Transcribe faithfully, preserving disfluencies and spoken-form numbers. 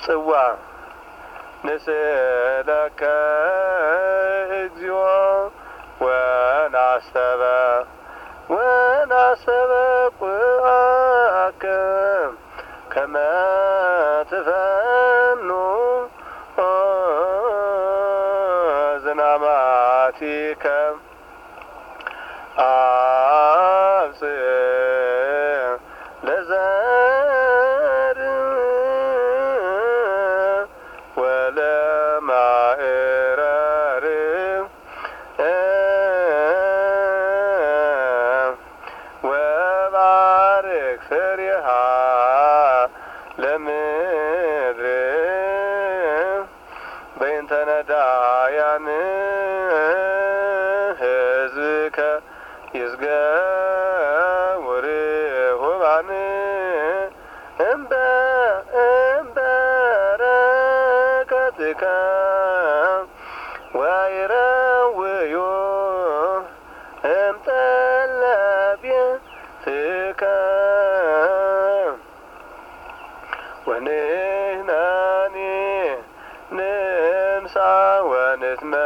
ጽዋ ንስእለከ እግዚኦ ወናሰበ ወናሰበ ቁአከ ከመ ትፈኑ ዝናማቲከ አብጽሕ ለዘር ወለማዕረር ወባርክ ፍሬሃ ለምድር በእንተ ነዳያን ሕዝብከ ይዝገውር ሁባን እምበ እምበረከትከ ወይረውዮ እምጠለቤትከ ወንሕነኒ ንንሣ ወንትመ